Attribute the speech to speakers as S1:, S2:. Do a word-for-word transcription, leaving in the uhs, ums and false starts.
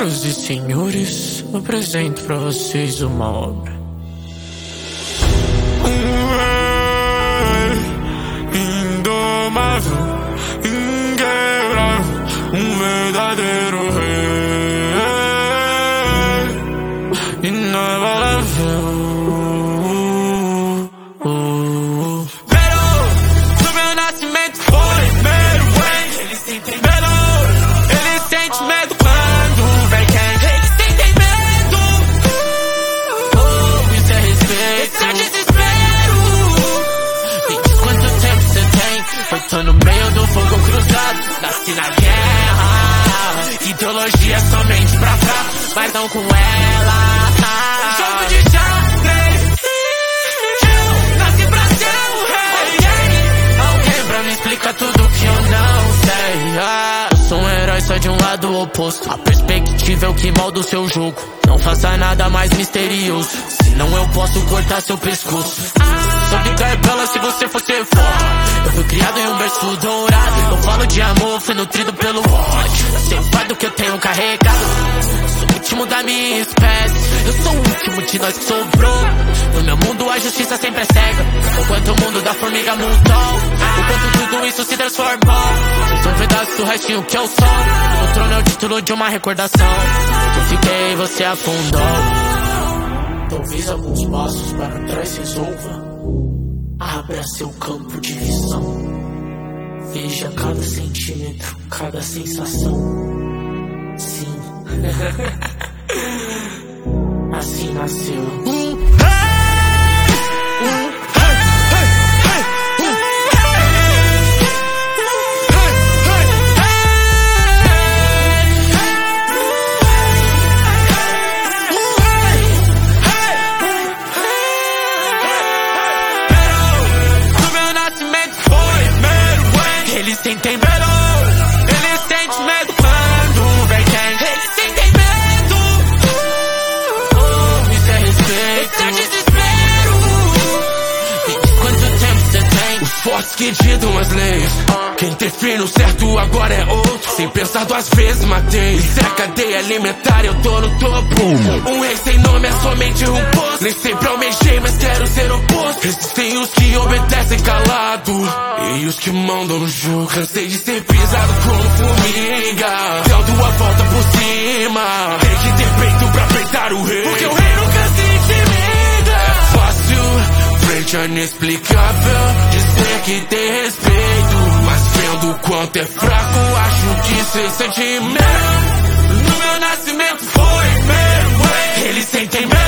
S1: Senhoras e senhores, eu apresento pra vocês uma obra.
S2: Um rei indomável, inquebrável, um verdadeiro rei, inabalável.
S1: Tô no meio do fogo cruzado, nasci na guerra. Ideologia somente pra fracos, mas não com ela. Jogo de xadrez, eu nasci pra ser o rei. Alguém pra me explicar tudo que eu não sei. Ah, eu sou um herói só de um lado oposto. A perspectiva é o que molda o seu jogo. Não faça nada mais misterioso, senão eu posso cortar seu pescoço. Só fica rebela se você for ser forte. Eu fui criado em um berço dourado. Eu falo de amor, fui nutrido pelo ódio. Eu sei o fardo que eu tenho carregado. Sou o último da minha espécie. Eu sou o último de nós que sobrou. No meu mundo a justiça sempre é cega. Enquanto o mundo da formiga mudou, enquanto tudo isso se transformou. Vocês são um pedaço do restinho que eu sou. O trono é o título de uma recordação. Eu fiquei e você afundou. Talvez alguns passos para trás resolva. Abra seu campo de visão. Veja cada centímetro, cada sensação. Sim. Assim nasceu. Eles sentem medo, eles sentem medo quando vem quem. Eles sentem medo, oh, isso é respeito, isso é desespero. E de quanto tempo você tem? Os fortes que ditam as leis, quem define o certo agora é outro. Sem pensar duas vezes matei. Isso é cadeia alimentar, eu tô no topo. Um rei sem nome é somente um posto. Nem sempre almejei, mas quero ser oposto. Existem os que obedecem calado e os que mandam no jogo. Cansei de ser pisado como formiga, dando a volta por cima. Tem que ter peito pra peitar o rei, porque o rei nunca se intimida. É fácil, frente ao inexplicável, dizer que tem respeito, mas vendo o quanto é fraco, acho que cê sente medo. No meu nascimento foi meu rei. Eles sentem medo.